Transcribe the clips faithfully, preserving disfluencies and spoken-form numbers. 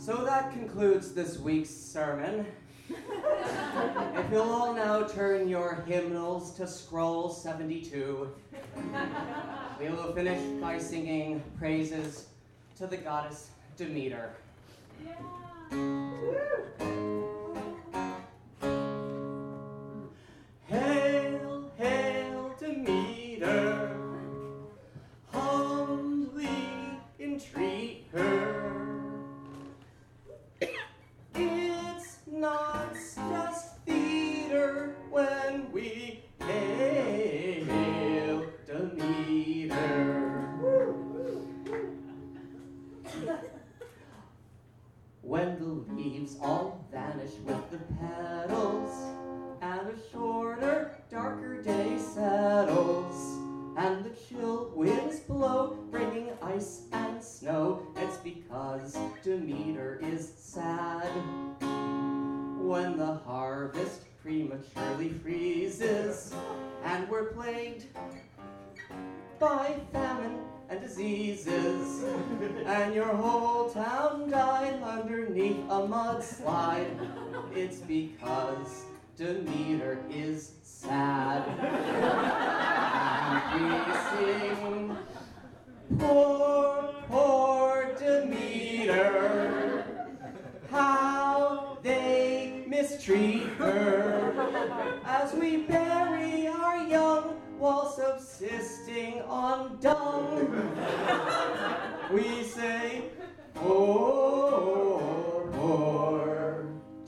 So that concludes this week's sermon. If you'll all now turn your hymnals to scroll seventy-two, we will finish by singing praises to the goddess Demeter. Yeah. Hail, hail, Demeter, humbly entreat her. It's not just theater when we hail Demeter. When the leaves all vanish with the petals, and a shorter, darker day settles, and the chill winds blow, bringing ice and snow, it's because Demeter is sad. When the harvest prematurely freezes, and we're plagued by famine and diseases, and your whole town died underneath a mudslide, it's because Demeter is sad. And we sing, poor, poor Demeter, how they mistreat her, as we bury our young while subsisting on dung. We say, poor, poor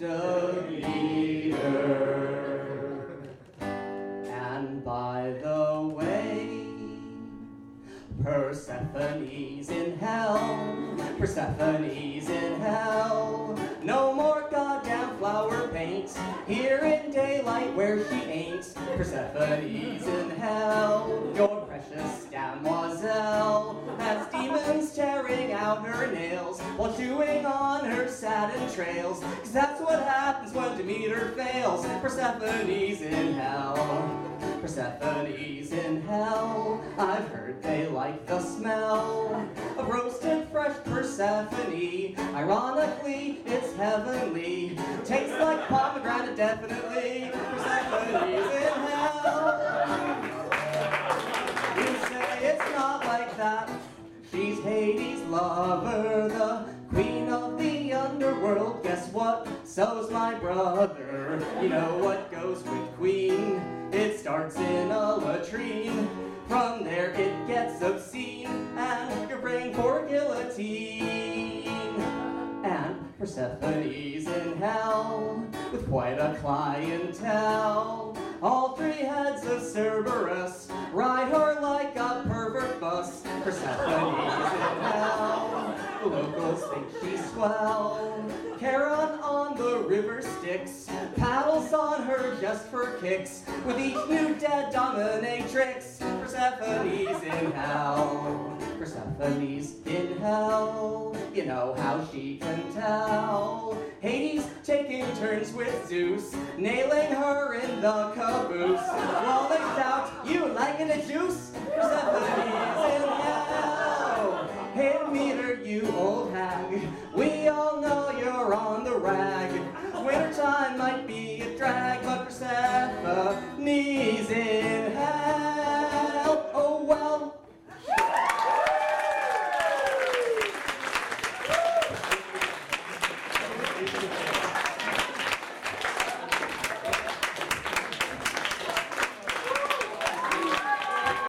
Demeter. And by the way, Persephone's in hell, Persephone's in hell. No more goddamn flower paint here in daylight where she ain't. Persephone's in hell, your precious damoiselle has demons tearing out her nails while chewing on her sad entrails. Cause that's what happens when Demeter fails. Persephone's in hell, Persephone's in hell. I've heard they like the smell of roasted fresh Persephone. Ironically, it's heavenly. Tastes like pomegranate, definitely. Persephone's in hell. You say it's not like that. She's Hades' lover, the queen of the underworld. Guess what? So's my brother. You know what goes with queen? It starts in a latrine. From there it gets obscene, and you're praying for guillotine. And Persephone's in hell, with quite a clientele. All three heads of Cerberus ride her like a pervert bus. Persephone's in hell, the locals think she's swell. Charon on the river Styx paddles on her just for kicks. With each new dead dominatrix, Persephone's in hell. Persephone's in hell. You know how she can tell. Hades taking turns with Zeus, nailing her in the caboose. While they shout, you liking the juice?